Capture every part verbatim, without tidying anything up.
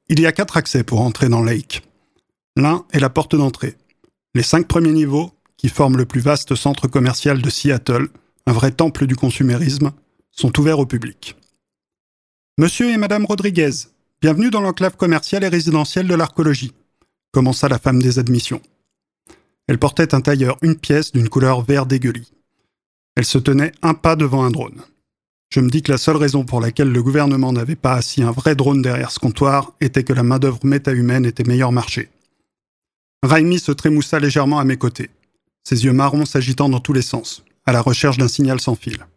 Il y a quatre accès pour entrer dans Lake. L'un est la porte d'entrée. Les cinq premiers niveaux, qui forment le plus vaste centre commercial de Seattle, un vrai temple du consumérisme, sont ouverts au public. Monsieur et Madame Rodriguez, bienvenue dans l'enclave commerciale et résidentielle de l'Arcologie, commença la femme des admissions. Elle portait un tailleur une pièce d'une couleur vert dégueulis. Elle se tenait un pas devant un drone. Je me dis que la seule raison pour laquelle le gouvernement n'avait pas assis un vrai drone derrière ce comptoir était que la main-d'œuvre méta-humaine était meilleur marché. Raimi se trémoussa légèrement à mes côtés, ses yeux marrons s'agitant dans tous les sens, à la recherche d'un signal sans fil.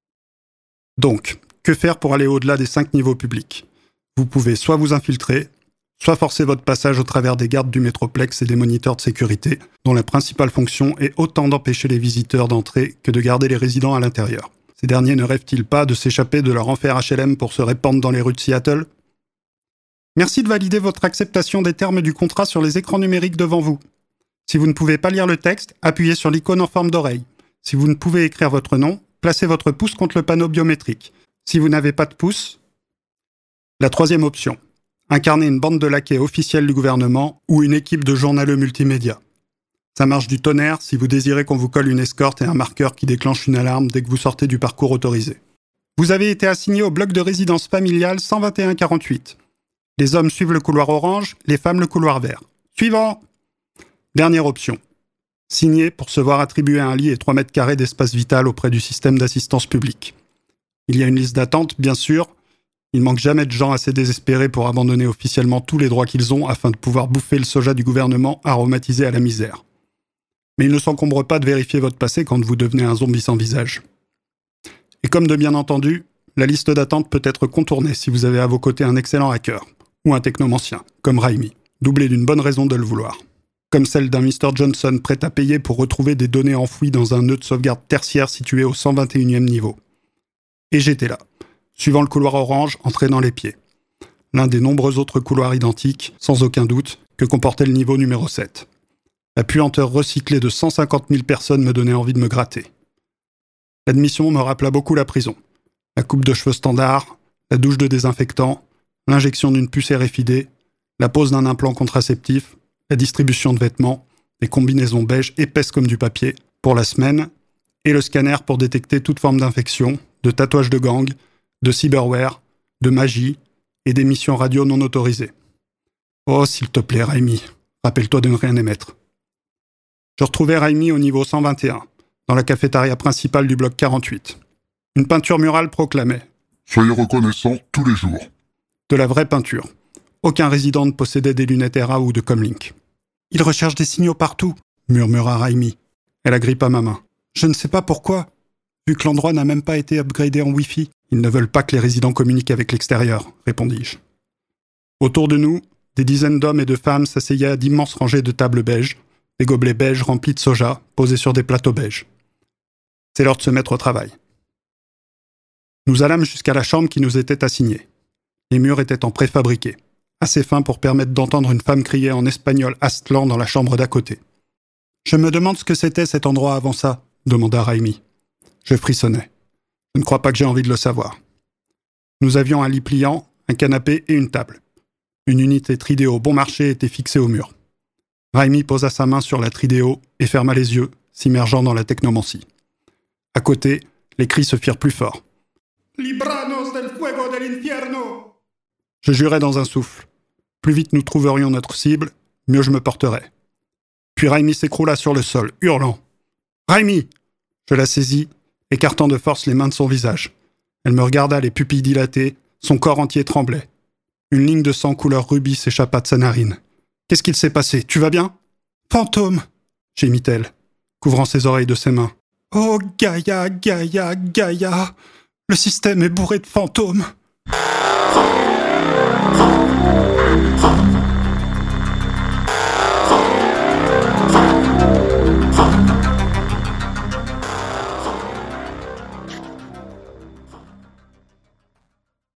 Donc, que faire pour aller au-delà des cinq niveaux publics ? Vous pouvez soit vous infiltrer, soit forcer votre passage au travers des gardes du Métroplex et des moniteurs de sécurité, dont la principale fonction est autant d'empêcher les visiteurs d'entrer que de garder les résidents à l'intérieur. Ces derniers ne rêvent-ils pas de s'échapper de leur enfer H L M pour se répandre dans les rues de Seattle ? Merci de valider votre acceptation des termes du contrat sur les écrans numériques devant vous. Si vous ne pouvez pas lire le texte, appuyez sur l'icône en forme d'oreille. Si vous ne pouvez écrire votre nom, placez votre pouce contre le panneau biométrique. Si vous n'avez pas de pouce... La troisième option. Incarner une bande de laquais officiels du gouvernement ou une équipe de journaleux multimédia. Ça marche du tonnerre si vous désirez qu'on vous colle une escorte et un marqueur qui déclenche une alarme dès que vous sortez du parcours autorisé. Vous avez été assigné au bloc de résidence familiale cent vingt et un quarante-huit. Les hommes suivent le couloir orange, les femmes le couloir vert. Suivant! Dernière option. Signer pour se voir attribuer un lit et trois mètres carrés d'espace vital auprès du système d'assistance publique. Il y a une liste d'attente, bien sûr. Il manque jamais de gens assez désespérés pour abandonner officiellement tous les droits qu'ils ont afin de pouvoir bouffer le soja du gouvernement aromatisé à la misère. Mais il ne s'encombre pas de vérifier votre passé quand vous devenez un zombie sans visage. Et comme de bien entendu, la liste d'attente peut être contournée si vous avez à vos côtés un excellent hacker, ou un technomancien, comme Raimi, doublé d'une bonne raison de le vouloir. Comme celle d'un mister Johnson prêt à payer pour retrouver des données enfouies dans un nœud de sauvegarde tertiaire situé au cent vingt et unième niveau. Et j'étais là, suivant le couloir orange, entraînant les pieds. L'un des nombreux autres couloirs identiques, sans aucun doute, que comportait le niveau numéro sept. La puanteur recyclée de cent cinquante mille personnes me donnait envie de me gratter. L'admission me rappela beaucoup la prison. La coupe de cheveux standard, la douche de désinfectant, l'injection d'une puce R F I D, la pose d'un implant contraceptif, la distribution de vêtements, des combinaisons beiges épaisses comme du papier pour la semaine, et le scanner pour détecter toute forme d'infection, de tatouage de gang, de cyberware, de magie et d'émissions radio non autorisées. Oh, s'il te plaît, Raimi, rappelle-toi de ne rien émettre. Je retrouvais Raimi au niveau cent vingt et un, dans la cafétéria principale du bloc quarante-huit. Une peinture murale proclamait « Soyez reconnaissants tous les jours ». De la vraie peinture. Aucun résident ne possédait des lunettes R A ou de comlink. « Ils recherchent des signaux partout », murmura Raimi. Elle agrippa ma main. « Je ne sais pas pourquoi. Vu que l'endroit n'a même pas été upgradé en Wi-Fi, ils ne veulent pas que les résidents communiquent avec l'extérieur », répondis-je. Autour de nous, des dizaines d'hommes et de femmes s'asseyaient à d'immenses rangées de tables beiges, des gobelets beiges remplis de soja, posés sur des plateaux beiges. C'est l'heure de se mettre au travail. Nous allâmes jusqu'à la chambre qui nous était assignée. Les murs étaient en préfabriqué, assez fins pour permettre d'entendre une femme crier en espagnol astlant dans la chambre d'à côté. « Je me demande ce que c'était cet endroit avant ça », demanda Raimi. Je frissonnais. Je ne crois pas que j'ai envie de le savoir. Nous avions un lit pliant, un canapé et une table. Une unité Tridéo bon marché était fixée au mur. Raimi posa sa main sur la Tridéo et ferma les yeux, s'immergeant dans la technomancie. À côté, les cris se firent plus forts. « Libranos del fuego del infierno !» Je jurai dans un souffle. Plus vite nous trouverions notre cible, mieux je me porterais. Puis Raimi s'écroula sur le sol, hurlant. « Raimi !» Je la saisis, écartant de force les mains de son visage. Elle me regarda les pupilles dilatées, son corps entier tremblait. Une ligne de sang couleur rubis s'échappa de sa narine. « Qu'est-ce qu'il s'est passé ? Tu vas bien ?»« Fantôme !» gémit-elle, couvrant ses oreilles de ses mains. « Oh, Gaïa, Gaïa, Gaïa ! Le système est bourré de fantômes !»